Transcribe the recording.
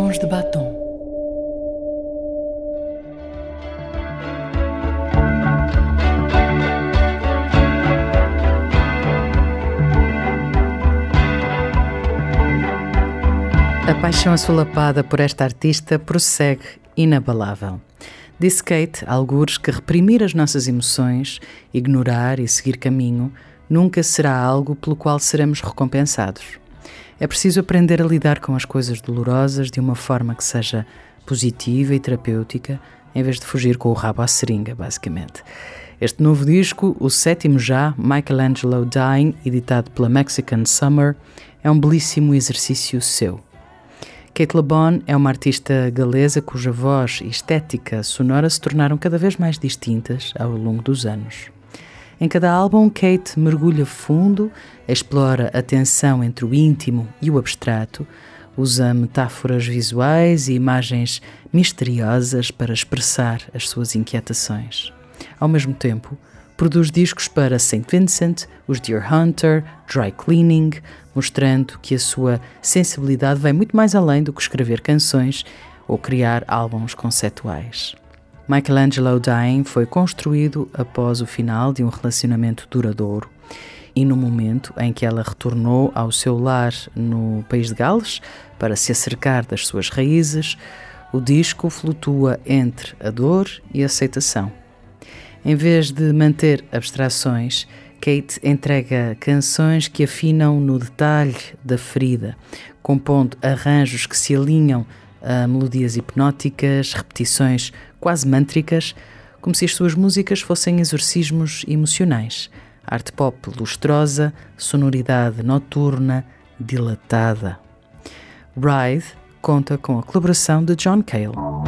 Tons de Batom. A paixão assolapada por esta artista prossegue inabalável. Disse Kate, algures, que reprimir as nossas emoções, ignorar e seguir caminho, nunca será algo pelo qual seremos recompensados. É preciso aprender a lidar com as coisas dolorosas de uma forma que seja positiva e terapêutica, em vez de fugir com o rabo à seringa, basicamente. Este novo disco, o 7º já, Michelangelo Dying, editado pela Mexican Summer, é um belíssimo exercício seu. Kate LeBon é uma artista galesa cuja voz e estética sonora se tornaram cada vez mais distintas ao longo dos anos. Em cada álbum, Kate mergulha fundo, explora a tensão entre o íntimo e o abstrato, usa metáforas visuais e imagens misteriosas para expressar as suas inquietações. Ao mesmo tempo, produz discos para St. Vincent, os Deer Hunter, Dry Cleaning, mostrando que a sua sensibilidade vai muito mais além do que escrever canções ou criar álbuns conceituais. Michelangelo Dying foi construído após o final de um relacionamento duradouro e no momento em que ela retornou ao seu lar no país de Gales para se acercar das suas raízes, o disco flutua entre a dor e a aceitação. Em vez de manter abstrações, Kate entrega canções que afinam no detalhe da ferida, compondo arranjos que se alinham a melodias hipnóticas, repetições quase mântricas, como se as suas músicas fossem exorcismos emocionais. Arte pop lustrosa, sonoridade noturna, dilatada. Ride conta com a colaboração de John Cale.